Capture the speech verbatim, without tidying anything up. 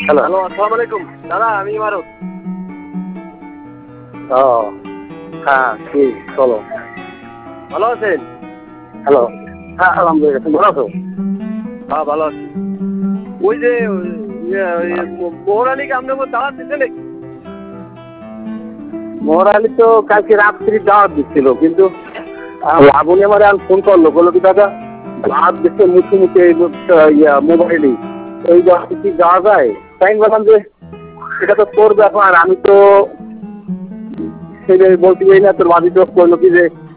Hello hello, আসসালামু আলাইকুম দাদা, আমি ইমারত। ও হ্যাঁ কি চলো ভালো আছেন? হ্যালো হ্যাঁ আলহামদুলিল্লাহ, তুমি ভালো আছো? হ্যাঁ ভালো আছি। ওই যে মোহর আলীকে আপনার দাওয়াত দিচ্ছে নাকি? মোহর আলী তো কালকে রাত্রি দাওয়াত দিচ্ছিল, কিন্তু লাবণী আমার আর ফোন করলো, বললো কি দাদা দাওয়াত দিচ্ছে মুখে মুখে ইয়া মোবাইলেই, এই দাওয়াতে কি যাওয়া যায়? তাই আমি বললাম যে সেটা তো তোর ব্যাপার, আমি তো সেটা বলতে পারি না। তোর বাড়ি তো করলো কি যে